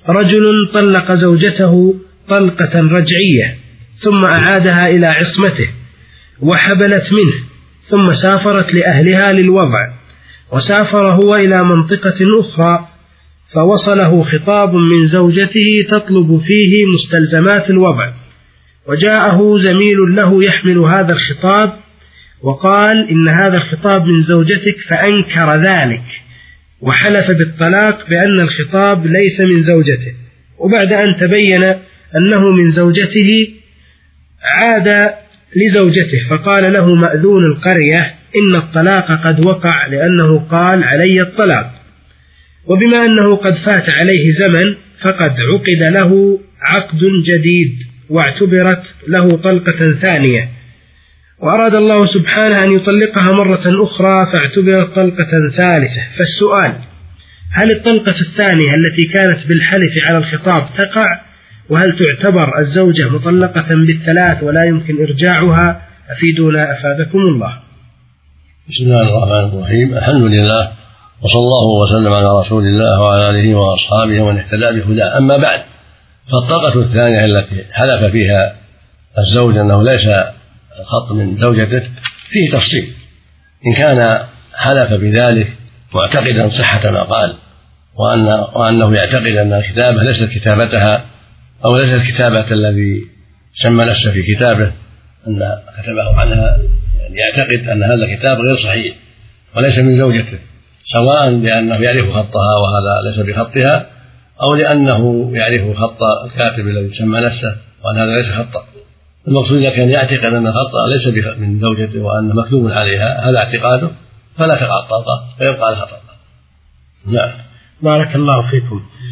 رجل طلق زوجته طلقة رجعية ثم أعادها إلى عصمته وحبلت منه، ثم سافرت لأهلها للوضع، وسافر هو إلى منطقة أخرى، فوصله خطاب من زوجته تطلب فيه مستلزمات الوضع، وجاءه زميل له يحمل هذا الخطاب وقال إن هذا الخطاب من زوجتك، فأنكر ذلك وحلف بالطلاق بأن الخطاب ليس من زوجته، وبعد أن تبين أنه من زوجته عاد لزوجته فقال له مأذون القرية إن الطلاق قد وقع لأنه قال علي الطلاق، وبما أنه قد فات عليه زمن فقد عقد له عقد جديد واعتبرت له طلقة ثانية، وأراد الله سبحانه أن يطلقها مرة أخرى فاعتبرت طلقة ثالثة. فالسؤال: هل الطلقة الثانية التي كانت بالحلف على الخطاب تقع؟ وهل تعتبر الزوجة مطلقة بالثلاث ولا يمكن إرجاعها؟ أفيدونا أفادكم الله. بسم الله الرحمن الرحيم. الحمد لله، وصلى الله وسلم على رسول الله وعلى آله وأصحابه ومن اهتدى بهداه. أما بعد، فالطلقة الثانية التي حلف فيها الزوج أنه ليس الخط من زوجته فيه تفصيل، إن كان حلف بذلك معتقدا صحة ما قال وأنه يعتقد أن الكتابة ليست كتابتها أو ليست كتابة الذي سمى نفسه في كتابه أن كتبه عنها، يعني يعتقد أن هذا الكتاب غير صحيح وليس من زوجته، سواء لأنه يعرف خطها وهذا ليس بخطها، أو لأنه يعرف خط الكاتب الذي سمى نفسه وأن هذا ليس خطه. المقصود إذا كان يعتقد أن الخط ليس من زوجته وأنه مكتوب عليها هذا اعتقاده فلا تقع الطلقة ويبقى الخطأ. نعم. بارك الله فيكم.